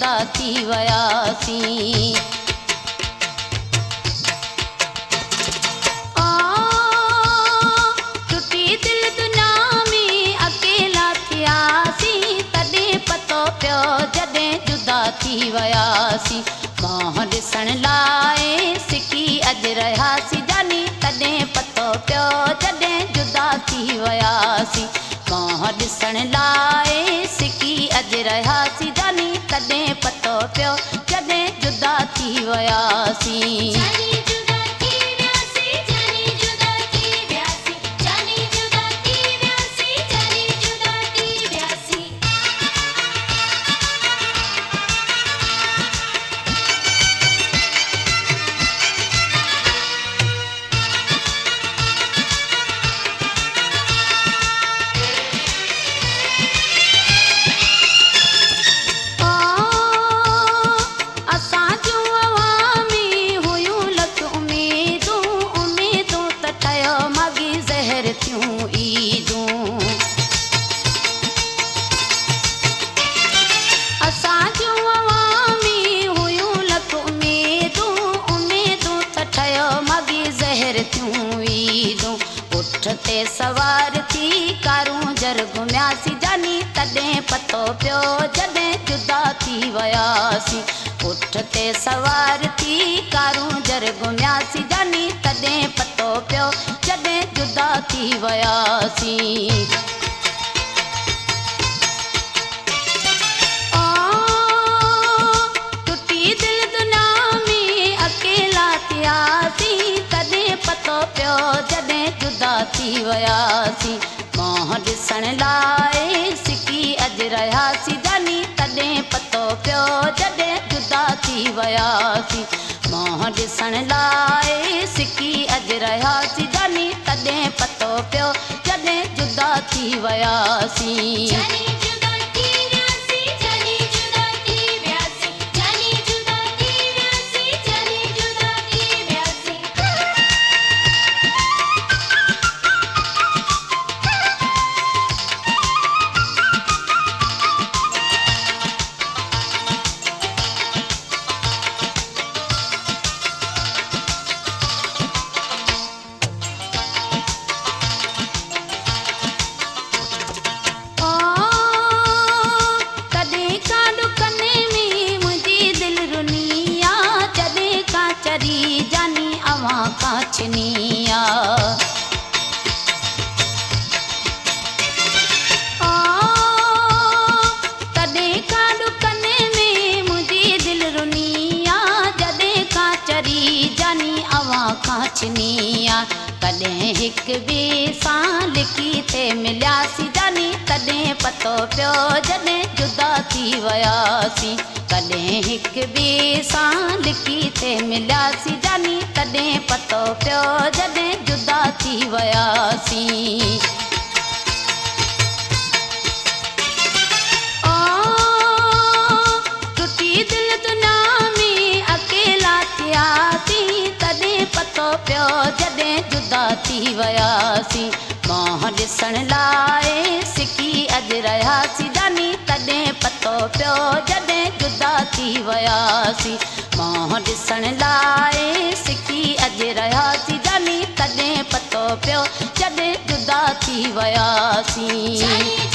जुदा थी वियासीं। टुटी दिल दुनिया में अकेला थियासीं, तॾहिं पतो पियो जॾहिं जुदा थी वियासीं। मोह ॾिसण लाइ सिकी अॼु रहियासीं जानी, तॾहिं पतो पियो जॾहिं जुदा थी वियासीं। मोह ॾिसण लाइ सिकी अॼु रहियासीं जानी, तॾहिं पतो पियो जॾहिं जुदा थी वियासीं। उठते सवार थी कारूं जर घुमियासीं जानी, तॾहिं पतो पियो जॾहिं जुदा थी वियासीं। उठते सवार थी कारूं जर घुमियासीं जानी, तॾहिं पतो पियो जॾहिं जुदा थी वियासीं। टुटी दिल दुनिया में अकेला थियासीं, तॾहिं पतो पियो जॾहिं जुदा थी वियासीं। मोह ॾिसण लाइ सिकी अॼु रहियासीं जानी, तॾहिं पतो पियो जॾहिं जुदा थी वियासीं। मोह ॾिसण लाइ सिकी अॼु रहियासीं जानी, तॾहिं पतो पियो जॾहिं जुदा थी वियासीं। कांचनिया तॾहिं खां ॾुकने में मुंहिंजी दिल रुनिया, जॾहिं खां चरी जानी अवां कांचनिया। कॾहिं हिक ॿिए सां लिकी ते मिलियासीं जानी, तॾहिं पतो पियो जॾहिं जुदा थी वियासीं। कॾहिं हिक ॿिए सां लिकी ते मिलियासीं जानी, तॾहिं पतो पियो जॾहिं जुदा थी वियासीं। टुटी दिल दुनिया में अकेला थियासीं, तॾहिं पतो पियो जॾहिं जुदा थी वियासीं। मोह ॾिसण लाइ सिकी अॼु रहियासीं जानी, तॾहिं पतो पियो जॾहिं जुदा थी वियासीं। मोह ॾिसण लाइ सिकी अॼु रहियासीं जानी, तॾहिं पतो पियो जॾहिं जुदा थी वियासीं।